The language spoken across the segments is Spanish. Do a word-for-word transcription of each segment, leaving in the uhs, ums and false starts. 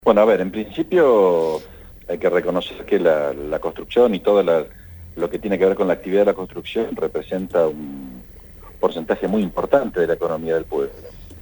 Bueno, a ver, en principio hay que reconocer que la, la construcción y todo la, lo que tiene que ver con la actividad de la construcción representa un porcentaje muy importante de la economía del pueblo.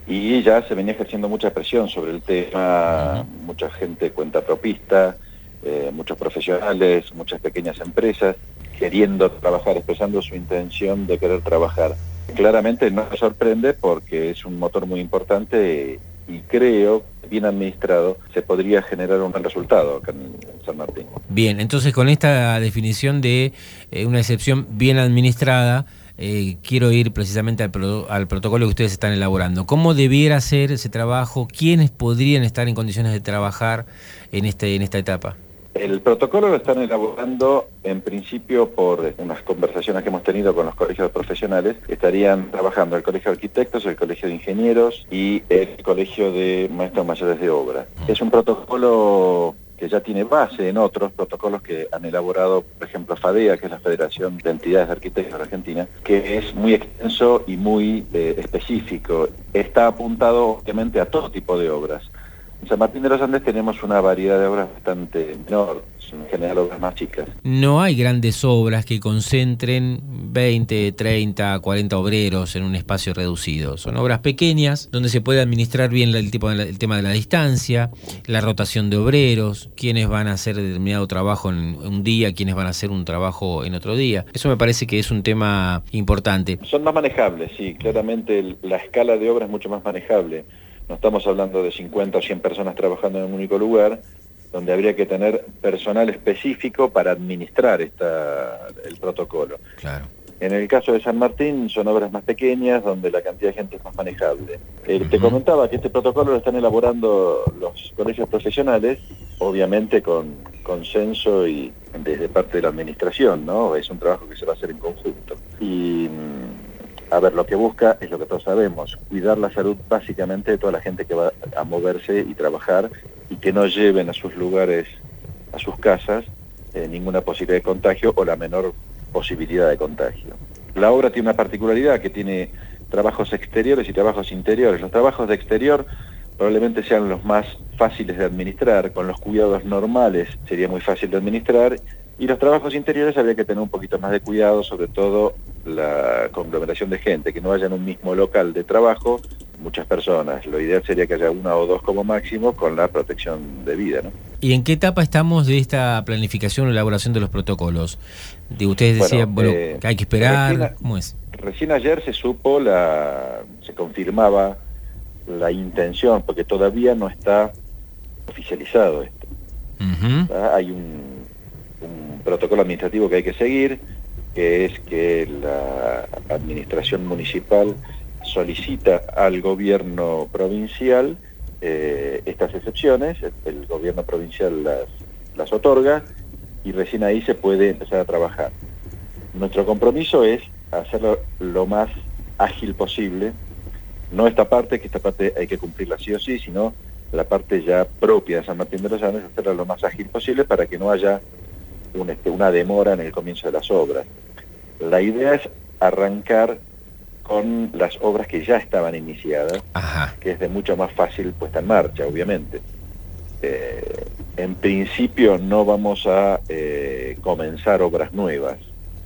Y ya se venía ejerciendo mucha presión sobre el tema, uh-huh. mucha gente cuentapropista, eh, muchos profesionales, muchas pequeñas empresas queriendo trabajar, expresando su intención de querer trabajar. Claramente no me sorprende porque es un motor muy importante y creo que bien administrado se podría generar un buen resultado acá en San Martín. Bien, entonces con esta definición de eh, una excepción bien administrada, eh, quiero ir precisamente al, pro, al protocolo que ustedes están elaborando. ¿Cómo debiera ser ese trabajo? ¿Quiénes podrían estar en condiciones de trabajar en, este, en esta etapa? El protocolo lo están elaborando en principio por unas conversaciones que hemos tenido con los colegios profesionales. Estarían trabajando el Colegio de Arquitectos, el Colegio de Ingenieros y el Colegio de Maestros Mayores de Obra. Es un protocolo que ya tiene base en otros protocolos que han elaborado, por ejemplo, FADEA, que es la Federación de Entidades de Arquitectos de Argentina, que es muy extenso y muy eh, específico. Está apuntado, obviamente, a todo tipo de obras. En San Martín de los Andes tenemos una variedad de obras bastante menor, son en general obras más chicas. No hay grandes obras que concentren veinte, treinta, cuarenta obreros en un espacio reducido. Son obras pequeñas donde se puede administrar bien el, tipo de la, el tema de la distancia, la rotación de obreros, quiénes van a hacer determinado trabajo en un día, quiénes van a hacer un trabajo en otro día. Eso me parece que es un tema importante. Son más manejables, sí, claramente el, la escala de obra es mucho más manejable. No estamos hablando de cincuenta o cien personas trabajando en un único lugar, donde habría que tener personal específico para administrar esta, el protocolo. Claro. En el caso de San Martín son obras más pequeñas, donde la cantidad de gente es más manejable. Eh, uh-huh. Te comentaba que este protocolo lo están elaborando los colegios profesionales, obviamente con consenso y desde parte de la administración, ¿no? Es un trabajo que se va a hacer en conjunto. Y... A ver, lo que busca es lo que todos sabemos, cuidar la salud básicamente de toda la gente que va a moverse y trabajar y que no lleven a sus lugares, a sus casas, eh, ninguna posibilidad de contagio o la menor posibilidad de contagio. La obra tiene una particularidad que tiene trabajos exteriores y trabajos interiores. Los trabajos de exterior probablemente sean los más fáciles de administrar, con los cuidados normales sería muy fácil de administrar, y los trabajos interiores habría que tener un poquito más de cuidado, sobre todo la conglomeración de gente, que no haya en un mismo local de trabajo muchas personas. Lo ideal sería que haya una o dos como máximo con la protección debida, ¿no? ¿Y en qué etapa estamos de esta planificación o elaboración de los protocolos? De ustedes decían, bueno, bueno eh, que hay que esperar, recién, ¿cómo es? Recién ayer se supo, la se confirmaba la intención, porque todavía no está oficializado esto. Uh-huh. Hay un un protocolo administrativo que hay que seguir, que es que la administración municipal solicita al gobierno provincial eh, estas excepciones, el, el gobierno provincial las, las otorga y recién ahí se puede empezar a trabajar. Nuestro compromiso es hacerlo lo más ágil posible, no esta parte, que esta parte hay que cumplirla sí o sí, sino la parte ya propia de San Martín de los Andes, hacerla lo más ágil posible para que no haya Un, este, una demora en el comienzo de las obras. La idea es arrancar con las obras que ya estaban iniciadas, Ajá. que es de mucho más fácil puesta en marcha, obviamente. Eh, en principio no vamos a eh, comenzar obras nuevas,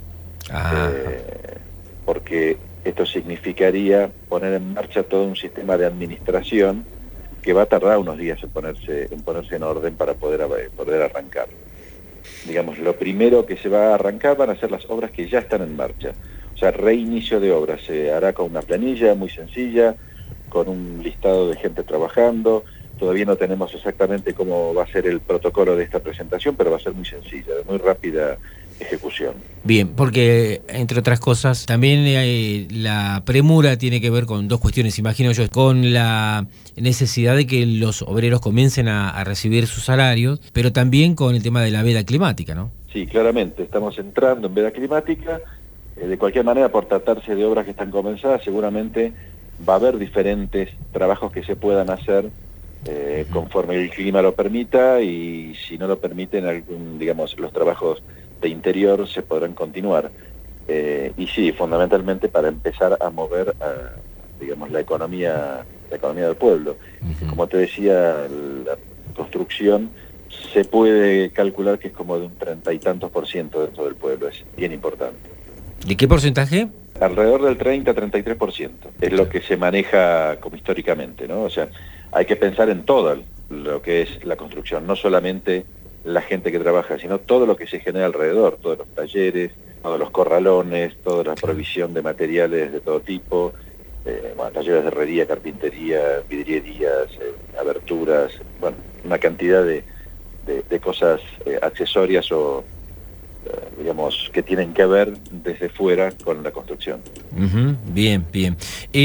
eh, porque esto significaría poner en marcha todo un sistema de administración que va a tardar unos días en ponerse en, ponerse en orden para poder, poder arrancar. Digamos, lo primero que se va a arrancar van a ser las obras que ya están en marcha. O sea, reinicio de obras. Se hará con una planilla muy sencilla, con un listado de gente trabajando. Todavía no tenemos exactamente cómo va a ser el protocolo de esta presentación, pero va a ser muy sencilla, de muy rápida ejecución. Bien, porque entre otras cosas, también eh, la premura tiene que ver con dos cuestiones, imagino yo, con la necesidad de que los obreros comiencen a, a recibir sus salarios, pero también con el tema de la veda climática, ¿no? Sí, claramente, estamos entrando en veda climática. Eh, de cualquier manera, por tratarse de obras que están comenzadas, seguramente va a haber diferentes trabajos que se puedan hacer eh, uh-huh. conforme el clima lo permita, y si no lo permiten, algún, digamos, los trabajos de interior se podrán continuar. Eh, y sí, fundamentalmente para empezar a mover, a, digamos, la economía, la economía del pueblo. Uh-huh. Como te decía, la, construcción se puede calcular que es como de un treinta y tantos por ciento dentro del pueblo, es bien importante. ¿De qué porcentaje? Alrededor del treinta a treinta y tres por ciento, es lo que se maneja como históricamente, ¿no? O sea, hay que pensar en todo lo que es la construcción, no solamente la gente que trabaja, sino todo lo que se genera alrededor, todos los talleres, todos los corralones, toda la provisión de materiales de todo tipo, eh, bueno, talleres de herrería, carpintería, vidrierías, eh, aberturas, bueno, una cantidad de, de, de cosas eh, accesorias o, eh, digamos, que tienen que ver desde fuera con la construcción. Uh-huh. Bien, bien.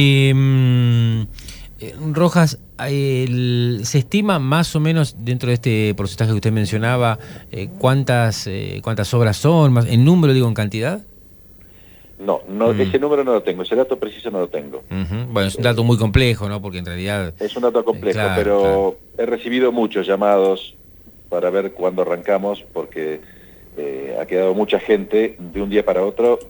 Eh, Rojas, el, ¿se estima más o menos dentro de este porcentaje que usted mencionaba eh, cuántas eh, cuántas obras son, más, en número digo, en cantidad? No, no Mm. ese número no lo tengo, ese dato preciso no lo tengo. Uh-huh. Bueno, es un dato muy complejo, ¿no? Porque en realidad... Es un dato complejo, eh, claro, pero claro. he recibido muchos llamados para ver cuándo arrancamos, porque eh, ha quedado mucha gente de un día para otro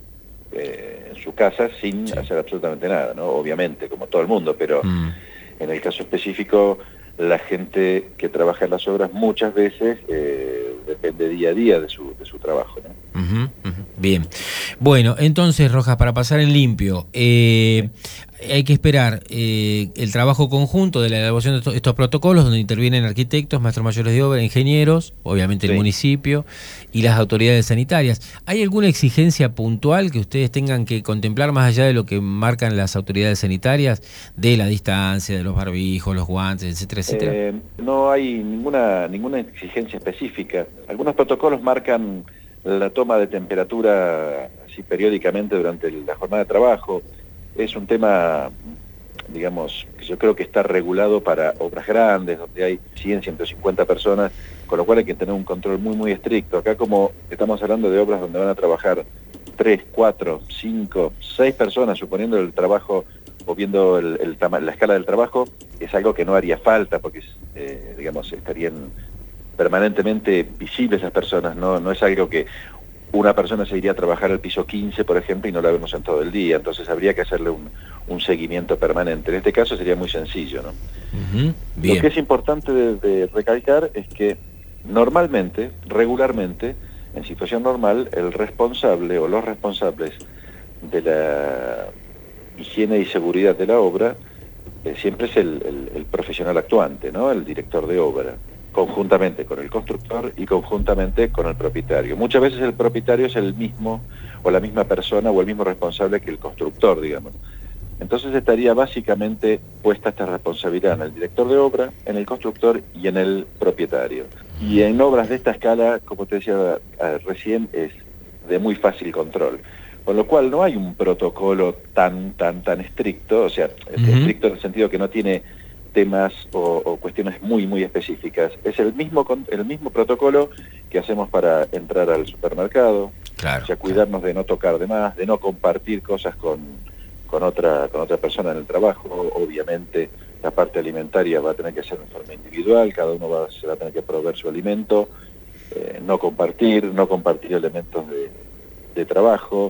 eh, en su casa sin Sí. hacer absolutamente nada, ¿no? Obviamente, como todo el mundo, pero Mm. en el caso específico, la gente que trabaja en las obras muchas veces eh, depende día a día de su, de su trabajo, ¿no? Uh-huh, uh-huh. Bien. Bueno, entonces, Rojas, para pasar en limpio, eh, hay que esperar eh, el trabajo conjunto de la elaboración de estos, estos protocolos, donde intervienen arquitectos, maestros mayores de obra, ingenieros, obviamente el Sí. municipio y las autoridades sanitarias. ¿Hay alguna exigencia puntual que ustedes tengan que contemplar más allá de lo que marcan las autoridades sanitarias, de la distancia, de los barbijos, los guantes, etcétera, etcétera? Eh, no hay ninguna, ninguna exigencia específica. Algunos protocolos marcan la toma de temperatura así periódicamente durante la jornada de trabajo. Es un tema, digamos, que yo creo que está regulado para obras grandes, donde hay cien, ciento cincuenta personas, con lo cual hay que tener un control muy, muy estricto. Acá, como estamos hablando de obras donde van a trabajar tres, cuatro, cinco, seis personas, suponiendo el trabajo o viendo el, el tama- la escala del trabajo, es algo que no haría falta, porque, eh, digamos, estarían permanentemente visibles esas personas, no, no es algo que una persona se iría a trabajar al piso quince, por ejemplo, y no la vemos en todo el día, entonces habría que hacerle un, un seguimiento permanente. En este caso sería muy sencillo, ¿no? Uh-huh. Bien. Lo que es importante de, de recalcar es que normalmente, regularmente, en situación normal, el responsable o los responsables de la higiene y seguridad de la obra eh, siempre es el, el, el profesional actuante, ¿no? El director de obra, conjuntamente con el constructor y conjuntamente con el propietario. Muchas veces el propietario es el mismo o la misma persona o el mismo responsable que el constructor, digamos. Entonces estaría básicamente puesta esta responsabilidad en el director de obra, en el constructor y en el propietario. Y en obras de esta escala, como te decía eh, recién, es de muy fácil control. Con lo cual no hay un protocolo tan, tan, tan estricto, o sea, uh-huh. estricto en el sentido que no tiene temas o, o cuestiones muy, muy específicas. Es el mismo, el mismo protocolo que hacemos para entrar al supermercado, claro, o sea, cuidarnos claro. de no tocar de más, de no compartir cosas con, con, otra, con otra persona en el trabajo. Obviamente la parte alimentaria va a tener que ser de forma individual, cada uno va, se va a tener que proveer su alimento, eh, no compartir, no compartir elementos de, de trabajo.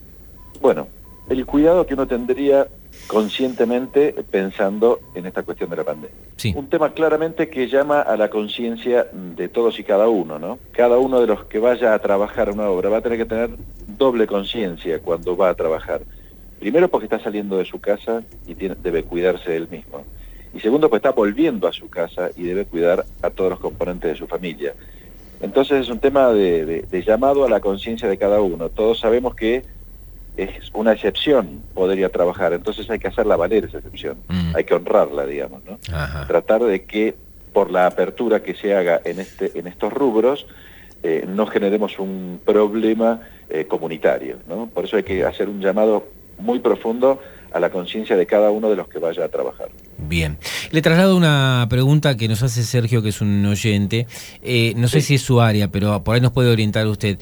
Bueno, el cuidado que uno tendría conscientemente pensando en esta cuestión de la pandemia. Sí. Un tema claramente que llama a la conciencia de todos y cada uno, ¿no? Cada uno de los que vaya a trabajar una obra va a tener que tener doble conciencia cuando va a trabajar. Primero, porque está saliendo de su casa y tiene, debe cuidarse él mismo. Y segundo, porque está volviendo a su casa y debe cuidar a todos los componentes de su familia. Entonces es un tema de, de, de llamado a la conciencia de cada uno. Todos sabemos que es una excepción poder ir a trabajar, entonces hay que hacerla valer esa excepción, mm. hay que honrarla, digamos, ¿no? Ajá. Tratar de que por la apertura que se haga en este en estos rubros eh, no generemos un problema eh, comunitario, ¿no? Por eso hay que hacer un llamado muy profundo a la conciencia de cada uno de los que vaya a trabajar. Bien. Le traslado una pregunta que nos hace Sergio, que es un oyente. Eh, no sé sí. si es su área, pero por ahí nos puede orientar usted.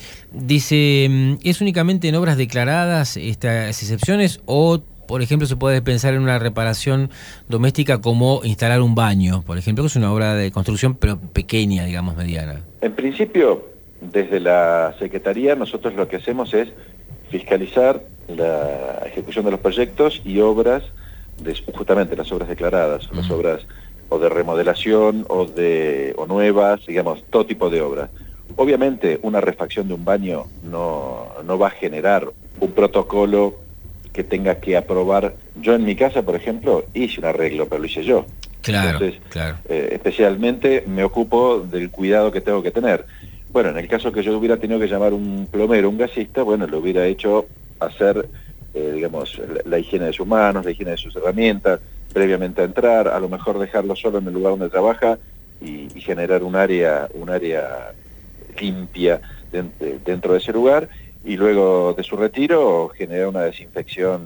Dice, ¿es únicamente en obras declaradas estas excepciones o, por ejemplo, se puede pensar en una reparación doméstica como instalar un baño, por ejemplo, que es una obra de construcción, pero pequeña, digamos, mediana? En principio, desde la Secretaría, nosotros lo que hacemos es fiscalizar la ejecución de los proyectos y obras, de, justamente las obras declaradas, uh-huh. las obras o de remodelación o de o nuevas, digamos, todo tipo de obras. Obviamente una refacción de un baño no, no va a generar un protocolo que tenga que aprobar. Yo en mi casa, por ejemplo, hice un arreglo, pero lo hice yo. Claro, Entonces, claro. Eh, especialmente me ocupo del cuidado que tengo que tener. Bueno, en el caso que yo hubiera tenido que llamar un plomero, un gasista, bueno, lo hubiera hecho hacer, eh, digamos, la, la higiene de sus manos, la higiene de sus herramientas, previamente a entrar, a lo mejor dejarlo solo en el lugar donde trabaja y, y generar un área, un área limpia dentro, dentro de ese lugar, y luego de su retiro generar una desinfección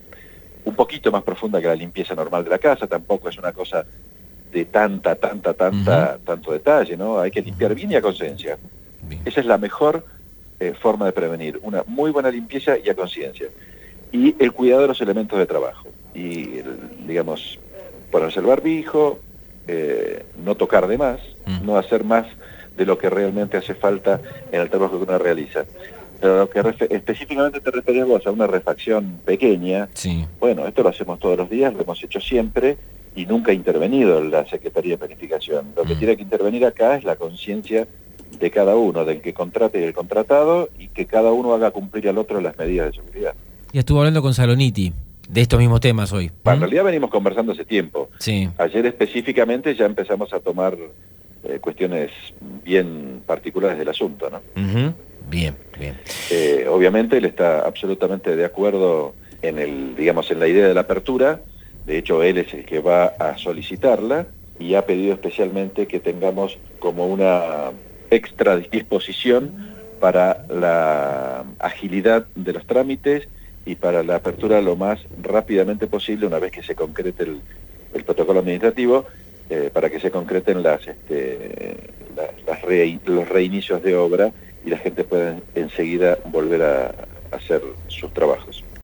un poquito más profunda que la limpieza normal de la casa. Tampoco es una cosa de tanta, tanta, tanta, uh-huh. tanto detalle, ¿no? Hay que limpiar bien y a conciencia. Esa es la mejor eh, forma de prevenir, una muy buena limpieza y a conciencia. Y el cuidado de los elementos de trabajo. Y, el, digamos, ponerse el barbijo, eh, no tocar de más, uh-huh. no hacer más de lo que realmente hace falta en el trabajo que uno realiza. Pero lo que refe- específicamente te referías vos a una refacción pequeña, sí. Bueno, esto lo hacemos todos los días, lo hemos hecho siempre, y nunca ha intervenido la Secretaría de Planificación. Lo que mm. tiene que intervenir acá es la conciencia de cada uno, del que contrate y del contratado, y que cada uno haga cumplir al otro las medidas de seguridad. Y estuvo hablando con Saloniti de estos mismos temas hoy. Bueno, en realidad venimos conversando hace tiempo. Sí. Ayer específicamente ya empezamos a tomar eh, cuestiones bien particulares del asunto, ¿no? Uh-huh. Bien, bien. Eh, obviamente él está absolutamente de acuerdo en el, digamos, en la idea de la apertura. De hecho, él es el que va a solicitarla y ha pedido especialmente que tengamos como una extra disposición para la agilidad de los trámites y para la apertura lo más rápidamente posible, una vez que se concrete el, el protocolo administrativo, eh, para que se concreten las, este, las, las re, los reinicios de obra y la gente pueda enseguida volver a, a hacer sus trabajos.